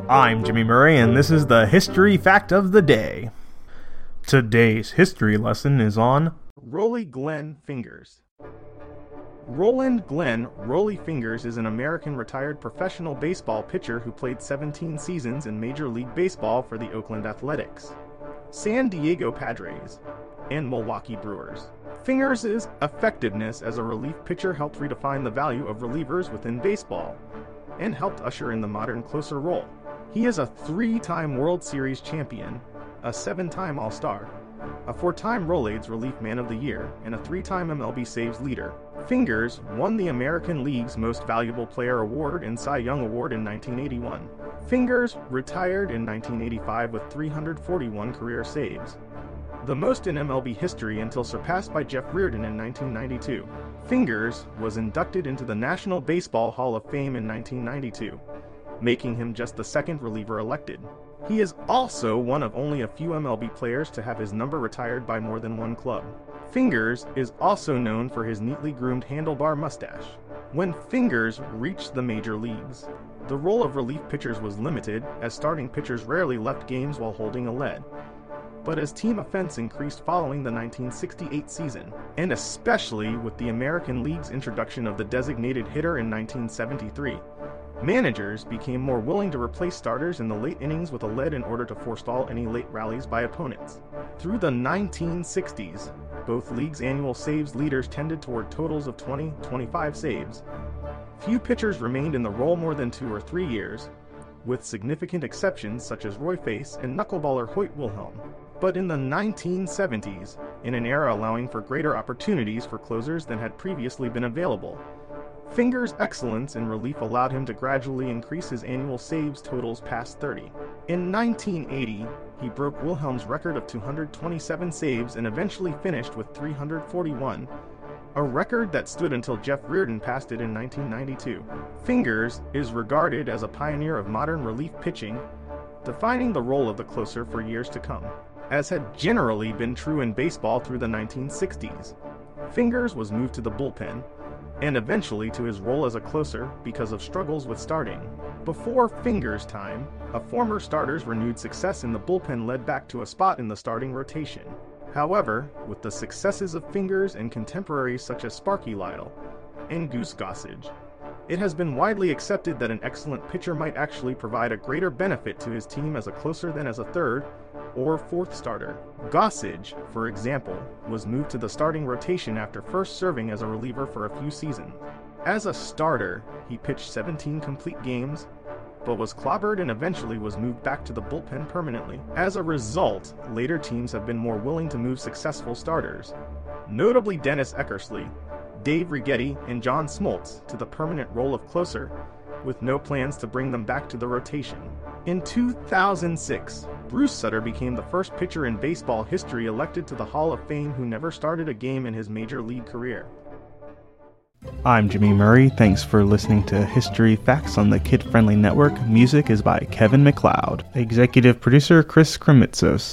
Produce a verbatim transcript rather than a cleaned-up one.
I'm Jimmy Murray, and this is the History Fact of the Day. Today's history lesson is on Rollie Glenn Fingers. Roland Glenn Rollie Fingers is an American retired professional baseball pitcher who played seventeen seasons in Major League Baseball for the Oakland Athletics, San Diego Padres, and Milwaukee Brewers. Fingers' effectiveness as a relief pitcher helped redefine the value of relievers within baseball and helped usher in the modern closer role. He is a three-time World Series champion, a seven-time All-Star, a four-time Rolaids Relief Man of the Year, and a three-time M L B saves leader. Fingers won the American League's Most Valuable Player Award and Cy Young Award in nineteen eighty-one. Fingers retired in nineteen eighty-five with three hundred forty-one career saves, the most in M L B history until surpassed by Jeff Reardon in nineteen ninety-two. Fingers was inducted into the National Baseball Hall of Fame in nineteen ninety-two, making him just the second reliever elected. He is also one of only a few M L B players to have his number retired by more than one club. Fingers is also known for his neatly groomed handlebar mustache. When Fingers reached the major leagues, the role of relief pitchers was limited, as starting pitchers rarely left games while holding a lead. But as team offense increased following the nineteen sixty-eight season, and especially with the American League's introduction of the designated hitter in nineteen seventy-three, managers became more willing to replace starters in the late innings with a lead in order to forestall any late rallies by opponents. Through the nineteen sixties, both leagues' annual saves leaders tended toward totals of twenty to twenty-five saves. Few pitchers remained in the role more than two or three years, with significant exceptions such as Roy Face and knuckleballer Hoyt Wilhelm. But in the nineteen seventies, in an era allowing for greater opportunities for closers than had previously been available, Fingers' excellence in relief allowed him to gradually increase his annual saves totals past thirty. In nineteen eighty, he broke Wilhelm's record of two hundred twenty-seven saves and eventually finished with three hundred forty-one, a record that stood until Jeff Reardon passed it in nineteen ninety-two. Fingers is regarded as a pioneer of modern relief pitching, defining the role of the closer for years to come. As had generally been true in baseball through the nineteen sixties, Fingers was moved to the bullpen, and eventually to his role as a closer because of struggles with starting. Before Fingers' time, a former starter's renewed success in the bullpen led back to a spot in the starting rotation. However, with the successes of Fingers and contemporaries such as Sparky Lyle and Goose Gossage, it has been widely accepted that an excellent pitcher might actually provide a greater benefit to his team as a closer than as a third or fourth starter. Gossage, for example, was moved to the starting rotation after first serving as a reliever for a few seasons. As a starter, he pitched seventeen complete games, but was clobbered and eventually was moved back to the bullpen permanently. As a result, later teams have been more willing to move successful starters, notably Dennis Eckersley, Dave Righetti, and John Smoltz, to the permanent role of closer, with no plans to bring them back to the rotation. In two thousand six, Bruce Sutter became the first pitcher in baseball history elected to the Hall of Fame who never started a game in his major league career. I'm Jimmy Murray. Thanks for listening to History Facts on the Kid Friendly Network. Music is by Kevin MacLeod. Executive producer Chris Kremitzos.